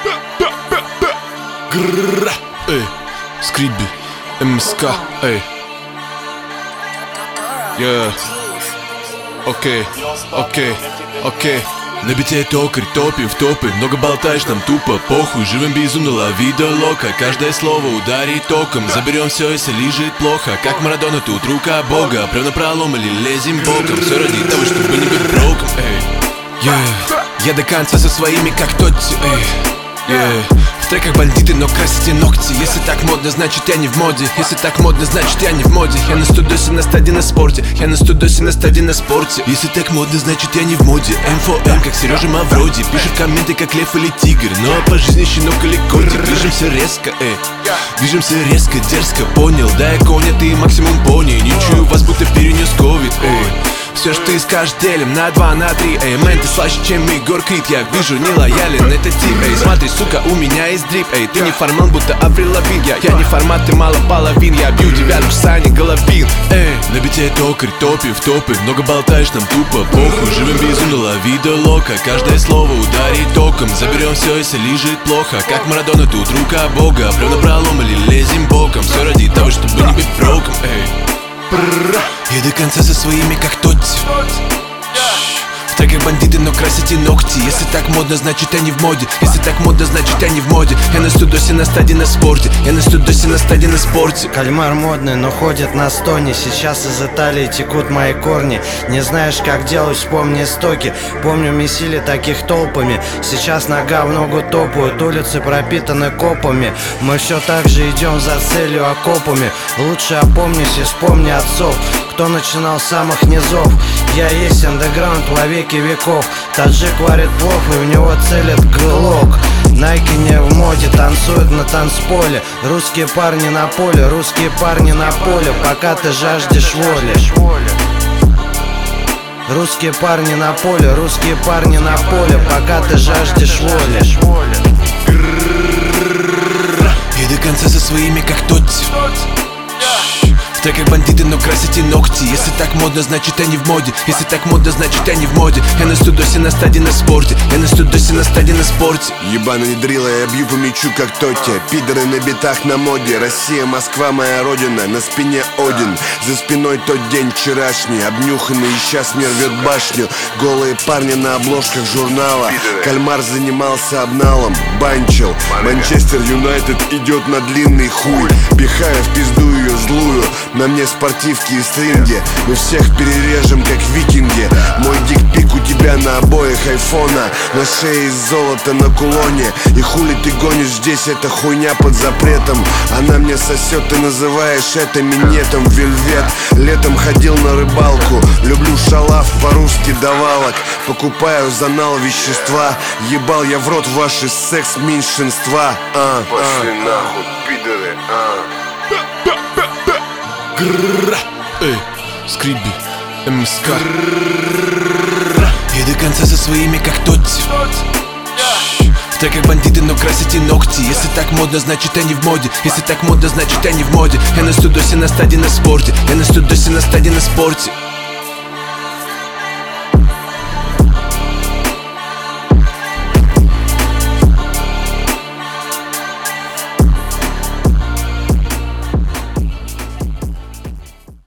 Гррррр, эй, скриби, МСК, эй. Окей. На бите токарь, топим в топы. Много болтаешь, нам тупо похуй. Живем безумно, лови до лока. Каждое слово ударит током. Заберем все, если лежит плохо. Как Марадона, тут рука Бога. Прям на пролом или лезем боком. Все ради того, чтобы не быть броком, эй. Я до конца со своими, как Тотти, эй. В треках бандиты, но красите ногти. Если так модно, значит я не в моде. Если так модно, значит я не в моде. Я на студосе, на стадии, на спорте. Я на студосе, на стадии, на спорте. Если так модно, значит я не в моде. М4М, как Сережа Мавроди. Пишет комменты, как лев или тигр. Ну а по жизни щенок или котик. Движемся резко, движемся резко, дерзко, понял? Да я коня, ты максимум пони. Не чую вас, будто перенес ковид, Все, что ты скажешь, делим на 2, на 3, мэн, ты слаще, чем Егор Крид. Я вижу, не лоялен, это тип, смотри, сука, у меня есть дрип, ты не формат, будто Аврил Лавин. Я не формат, ты мало половин. Я бью тебя в Сане Головин, на бите токарь, топи в топы. Много болтаешь, нам тупо похуй. Живем безумно, лови до лока. Каждое слово ударит током. Заберем все, если лежит плохо. Как Марадона, тут рука Бога. Прям на пролом или лезем боком. Все ради того, чтобы не быть броком, Я до конца со своими, как Тотти. В треках бандиты, но красите ногти. Если так модно, значит я не в моде. Если так модно, значит я не в моде. Я на студосе, на стадии, на спорте. Я на студосе, на стадии, на спорте. Кальмар модный, но ходит на стоне. Сейчас из Италии текут мои корни. Не знаешь, как делать, вспомни истоки. Помню, месили таких толпами. Сейчас нога в ногу топают. Улицы пропитаны копами. Мы все так же идем за целью, окопами. Лучше опомнись и вспомни отцов, кто начинал с самых низов. Я есть андеграунд во веки веков. Таджик варит плов и в него целит глок. Найки не в моде, танцуют на танцполе. Русские парни на поле, русские парни на поле. Пока ты жаждешь воли. Русские парни на поле, русские парни на поле. Пока ты жаждешь воли. Я до конца со своими, как Тотти. В треках бандиты, но красите ногти. Если так модно, значит я не в моде. Если так модно, значит я не в моде. Я на студосе, на стадии, на спорте. Я на студосе, на стадии, на спорте. Ебаные дрилла, я бью по мячу, как Тотти. Пидоры на битах на моде. Россия, Москва, моя родина. На спине Один. За спиной тот день вчерашний. Обнюханный, и сейчас мне рвет башню. Голые парни на обложках журнала. Кальмар занимался обналом. Банчил. Манчестер Юнайтед идет на длинный хуй. Пихая в пизду ее злую. На мне спортивки и стринги. Мы всех перережем, как викинги. Мой дикпик у тебя на обоих айфона. На шее из золота на кулоне. И хули ты гонишь здесь, эта хуйня под запретом. Она мне сосет, ты называешь это минетом. Вельвет, летом ходил на рыбалку. Люблю шалав, по-русски давалок. Покупаю за нал вещества. Ебал я в рот ваши секс-меньшинства. Пошли нахуй, пидоры, Гррррр, скриби, МСК. Я до конца со своими, как Тотти. В треках бандиты, но красите ногти. Если так модно, значит я не в моде. Если так модно, значит я не в моде. Я на студосе, на стадии, на спорте. Я на студосе, на стадии, на спорте.